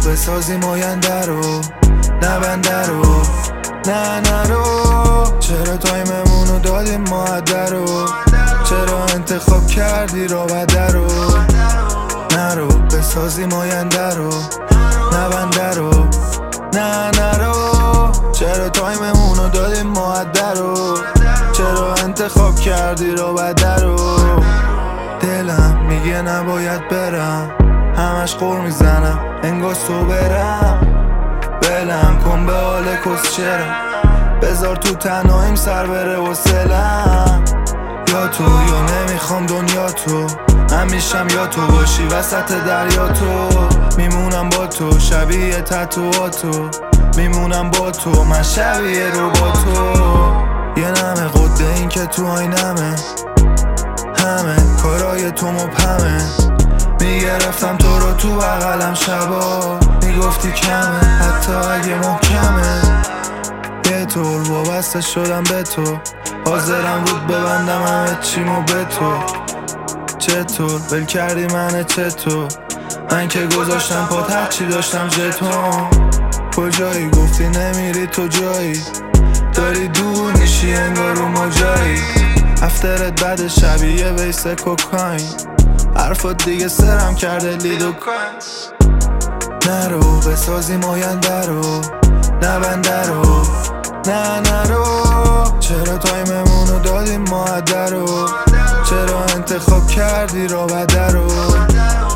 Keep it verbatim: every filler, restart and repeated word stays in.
بسازیم آینده رو، نه بنده رو، نه نرو. چرا تایممونو دادیم معده رو، چرا انتخاب کردی را بده رو، نرو بسازیم آینده رو، نه بنده رو، نه نرو. چرا تایممونو دادیم معده رو، چرا انتخاب کردی را بده رو. دلم میگه نباید برم، همش غر میزنم انگار برم. بلم کن به حال کسچرم، بذار تو تنهاییم سر بره و سلم. یا تو یا نمیخوام دنیا تو، من میشم یا تو باشی وسط دریا تو. میمونم با تو شبیه تتواتو، میمونم با تو من شبیه رو با تو. یه نمه قده این که تو آینمه، همه کارای تو مبهمه. میگرفتم تو رو تو بغلم شبا، میگفتی کمه حتی اگه محکمه. یه طور وابسته شدم به تو، حاضرم رود ببندم همه چیمو به تو. چطور ول کردی منه چطور، من که گذاشتم پات هرچی داشتم ژتون. کجایی گفتی نمیری تو جایی، داری دور میشی انگار رو مجایی. افترت بعد شبیه ویس کوکاین، حرفات دیگه سرم کرده لید و کاین. نرو بسازیم آینده رو، نه بنده رو، نه نرو. چرا تایممونو دادیم معده رو، چرا انتخاب کردی را بده رو.